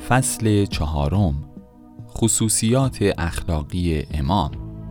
فصل 4. خصوصیات اخلاقی امام.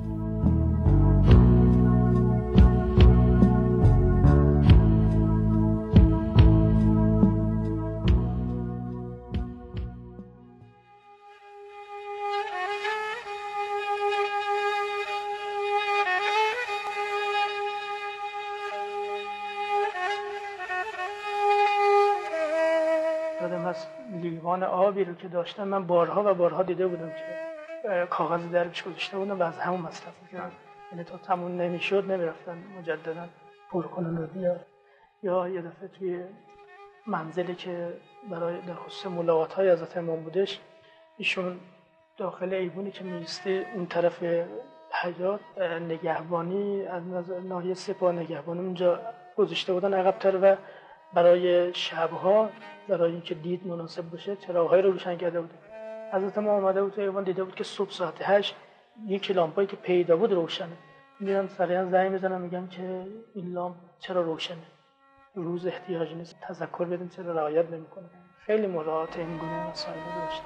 یادم هست لیوان آبی رو که داشتم من بارها و بارها دیده بودم که کاغذ دربش گذاشته بودم و از همون مصرف می‌کردم. یعنی تا تموم نمیشد نمیرفتن مجددا پر کنن و بیار. یا یه دفعه توی منزلی که برای در خصوص ملاقات‌های حضرت امام بودش، ایشون داخل ایوونی که میسته اون طرف حیاط نگهبانی از ناحیه سپاه نگهبانی اونجا گذاشته بودن عقب‌تر و برای شب‌ها برای اینکه دید مناسب باشه چراغ‌های رو روشن کرده بود. حضرت ما اومده بود تو ایوان دیده بود که صبح ساعت 8 یک لامپایی که پیدا بود روشنه. میرم سریعا زنگ میزنم میگم که این لامپ چرا روشنه؟ روز احتیاج نیست، تذکر بدیم چرا رعایت نمی‌کنه. خیلی مراعات این گونه مسائل داشته.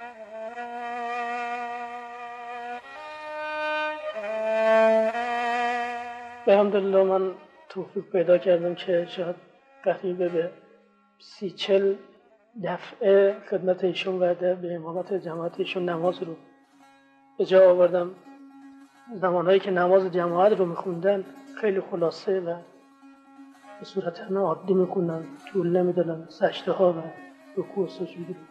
الحمدلله من توفیق پیدا کردم که شاید قریبه به 30-40 دفعه خدمت ایشون و به امامت جماعت ایشون نماز رو به جا آوردم. زمانهایی که نماز جماعت رو میخوندن خیلی خلاصه و به صورت همه عادی میخوندن، طول نمیدادن سجده ها و رکوع و سجود رو.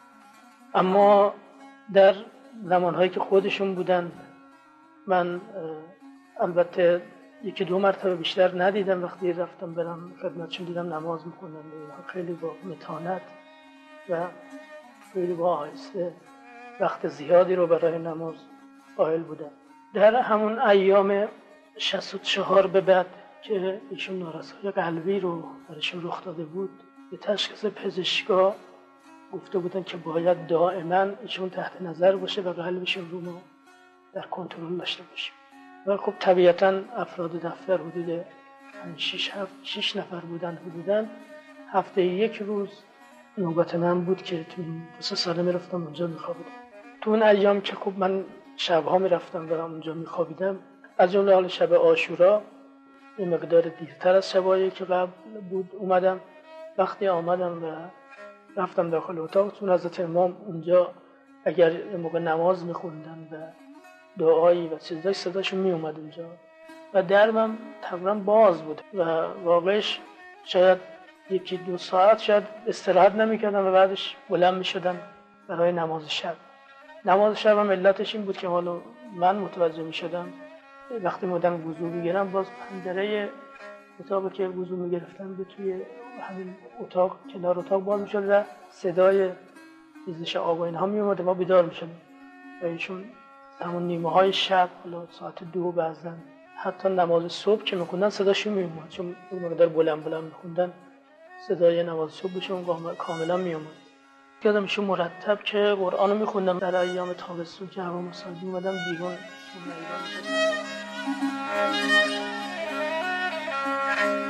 اما در زمانهایی که خودشون بودن من البته 1-2 مرتبه بیشتر ندیدم. وقتی رفتم برم خدمتشون دیدم نماز میخوندن، خیلی با متانت و خیلی با آهسته وقت زیادی رو برای نماز قائل بودن. در همون ایام 64 به بعد که ایشون نارسایی قلبی رو برایشون رخ داده بود، به تشخیص پزشکا گفته بودن که باید دائما ایشون تحت نظر باشه و قلبشون رو ما در کنترل داشته باشیم. و خب طبیعتاً افراد دفتر حدود 6 نفر بودن حدوداً. هفته یک روز نوبت من بود که تو 2 ساله میرفتم اونجا میخوابیدم. تو اون ایام که خب من شبها میرفتم و اونجا میخوابیدم، از جمله حال شب عاشورا یه مقدار دیرتر از شبایی که قبل بود اومدم. وقتی آمدم و رفتم داخل اتاق، چون حضرت امام اونجا اگر موقع نماز میخوندن و دعایی و چیزایی صداشون می اومد اونجا و درمم تقریبا باز بود و واقعش شاید 1-2 ساعت شاید استراحت نمی‌کردم و بعدش بلند می‌شدم برای نماز شب. نماز شب هم علتش این بود که حالا من متوجه می‌شدم وقتی مدام وضو می‌گیرم باز پنجره اتاقی که وضو می‌گرفتم به توی همین اتاق کنار اتاق باز می‌شد و صدای ریزش آب و اینها میومد. ما بیدار می‌شدیم و ایشون همون نیمه‌های شب حالا ساعت 2 بعضاً حتی نماز صبح که می‌خوندن صداشون میومد، چون اون مقدار بلند می‌خوندن صدای نماز صبحشون کاملا میومد. یادم ایشون مرتب که قرآن رو می‌خوندن در ایام تابستون که هوا مساعد اومدم بیرون تو میدان.